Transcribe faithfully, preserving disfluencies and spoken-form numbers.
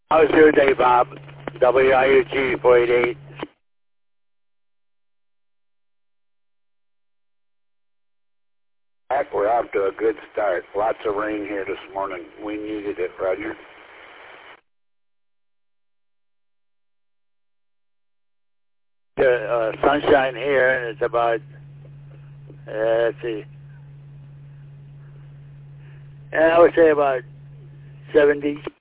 How's your day, Bob? W I U G four eight eight. Heck, we're off to a good start. Lots of rain here this morning. We needed it, Roger. The uh, sunshine here, and it's about, uh, let's see, and I would say about seventy.